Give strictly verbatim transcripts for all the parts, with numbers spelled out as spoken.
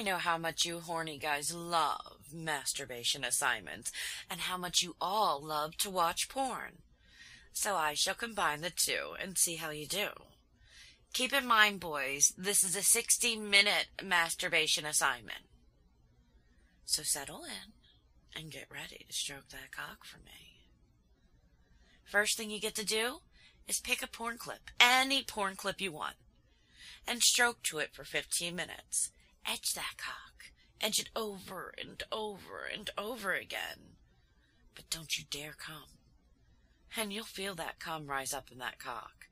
I know how much you horny guys love masturbation assignments and how much you all love to watch porn. So I shall combine the two and see how you do. Keep in mind, boys, this is a sixty-minute masturbation assignment. So settle in and get ready to stroke that cock for me. First thing you get to do is pick a porn clip, any porn clip you want, and stroke to it for fifteen minutes. Edge that cock. Edge it over and over and over again. But don't you dare come. And you'll feel that cum rise up in that cock.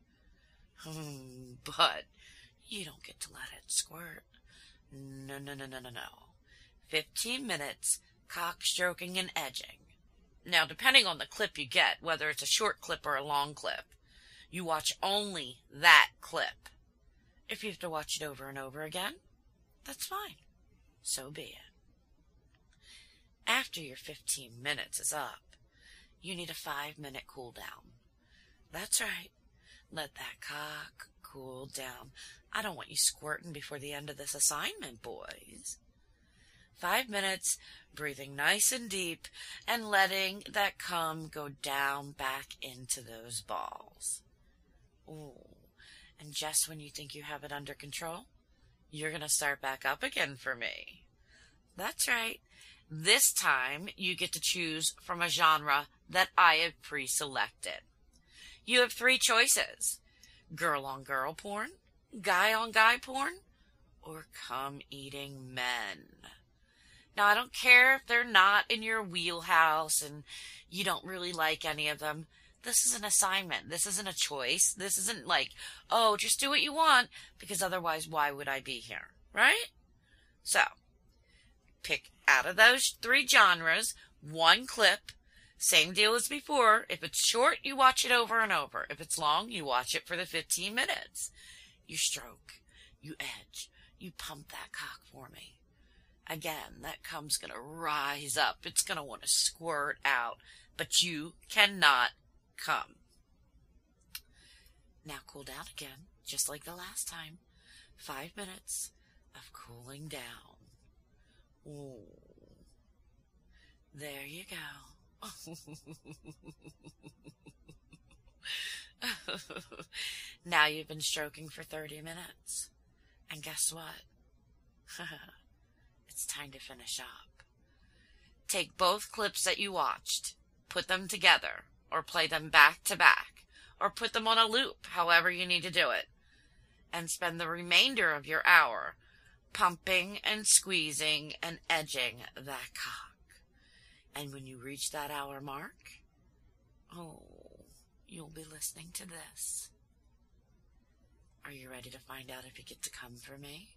Hmm, but you don't get to let it squirt. No, no, no, no, no, no. Fifteen minutes, cock stroking and edging. Now, depending on the clip you get, whether it's a short clip or a long clip, you watch only that clip. If you have to watch it over and over again, that's fine. So be it. After your fifteen minutes is up, you need a five-minute cool down. That's right. Let that cock cool down. I don't want you squirting before the end of this assignment, boys. Five minutes, breathing nice and deep, and letting that cum go down back into those balls. Ooh. And just when you think you have it under control, you're going to start back up again for me. That's right. This time, you get to choose from a genre that I have pre-selected. You have three choices: girl-on-girl porn, guy-on-guy porn, or cum-eating men. Now, I don't care if they're not in your wheelhouse and you don't really like any of them. This is an assignment. This isn't a choice. This isn't like, oh, just do what you want, because otherwise why would I be here, right? So, pick out of those three genres, one clip, same deal as before. If it's short, you watch it over and over. If it's long, you watch it for the fifteen minutes. You stroke, you edge, you pump that cock for me. Again, that cum's going to rise up. It's going to want to squirt out, but you cannot come. Now cool down again, just like the last time. Five minutes of cooling down. Ooh. There you go. Now you've been stroking for thirty minutes. And guess what? It's time to finish up. Take both clips that you watched, put them together, or play them back to back, or put them on a loop, however you need to do it, and spend the remainder of your hour pumping and squeezing and edging that cock. And when you reach that hour mark, oh, you'll be listening to this. Are you ready to find out if you get to come for me?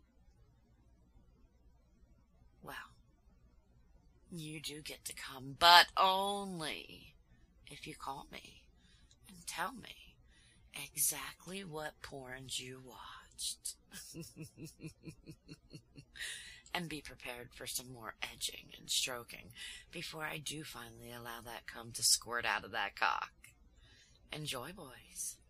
Well, you do get to come, but only if you call me and tell me exactly what porns you watched. And be prepared for some more edging and stroking before I do finally allow that cum to squirt out of that cock. Enjoy, boys.